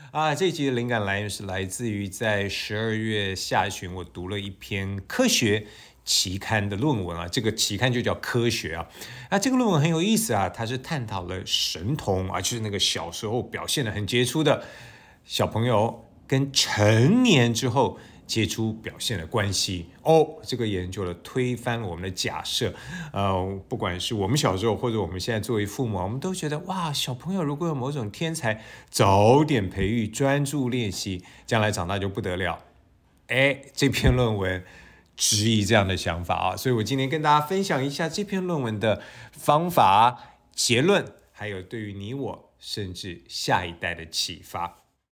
这一集的灵感来源是来自于在12月下旬，我读了一篇科学期刊的论文这个期刊就叫科学这个论文很有意思它是探讨了神童就是那个小时候表现得很杰出的小朋友跟成年之后杰出表现的关系这个研究了推翻了我们的假设不管是我们小时候或者我们现在作为父母我们都觉得哇，小朋友如果有某种天才，早点培育，专注练习，将来长大就不得了。这篇论文质疑这样的想法所以我今天跟大家分享一下这篇论文的方法、结论，还有对于你我甚至下一代的启发。